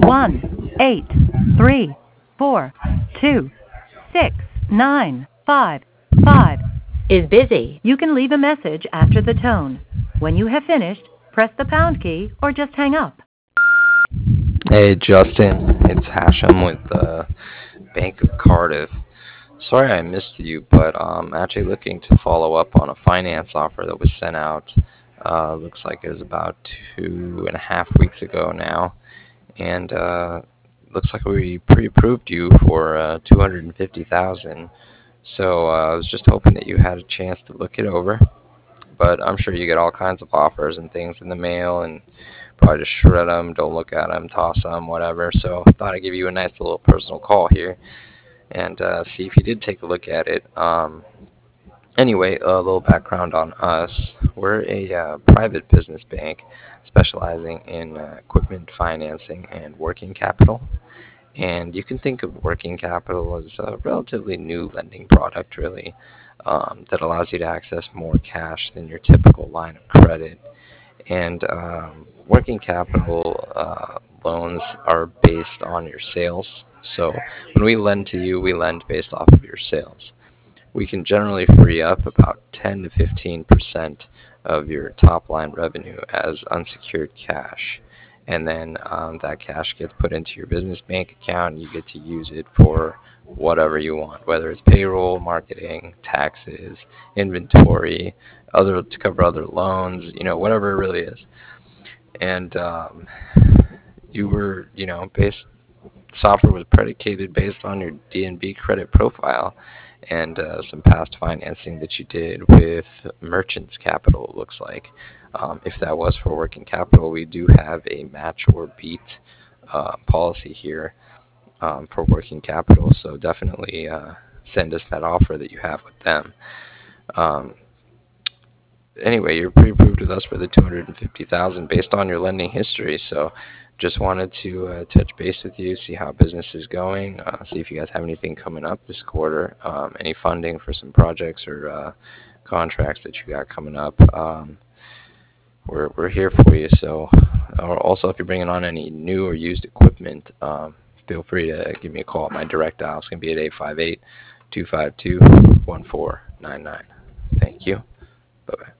1-833-426-9555 is busy. You can leave a message after the tone. When you have finished, press the pound key or just hang up. Hey Justin, it's Hashem with Bank of Cardiff. Sorry I missed you, but I'm actually looking to follow up on a finance offer that was sent out. Looks like it was about 2.5 weeks ago now, and looks like we pre-approved you for 250,000. So I was just hoping that you had a chance to look it over. But I'm sure you get all kinds of offers and things in the mail, and probably just shred them, don't look at them, toss them, whatever. So I thought I'd give you a nice little personal call here and see if you did take a look at it. Anyway, a little background on us. We're a private business bank specializing in equipment financing and working capital. And you can think of working capital as a relatively new lending product, really, that allows you to access more cash than your typical line of credit. And working capital loans are based on your sales. So when we lend to you, we lend based off of your sales. We can generally free up about 10 to 15% of your top line revenue as unsecured cash. And then that cash gets put into your business bank account, and you get to use it for whatever you want, whether it's payroll, marketing, taxes, inventory, other to cover other loans, whatever it really is. And you were, based software was predicated based on your DNB credit profile and some past financing that you did with Merchants Capital, it looks like. If that was for working capital, we do have a match or beat policy here for working capital, so definitely send us that offer that you have with them. Um, anyway, you're pre-approved with us for the 250,000 based on your lending history. So, just wanted to touch base with you, see how business is going, see if you guys have anything coming up this quarter, any funding for some projects or contracts that you got coming up. We're here for you. So, also if you're bringing on any new or used equipment, feel free to give me a call. My direct dial is going to be at 858-252-1499. Thank you. Bye-bye.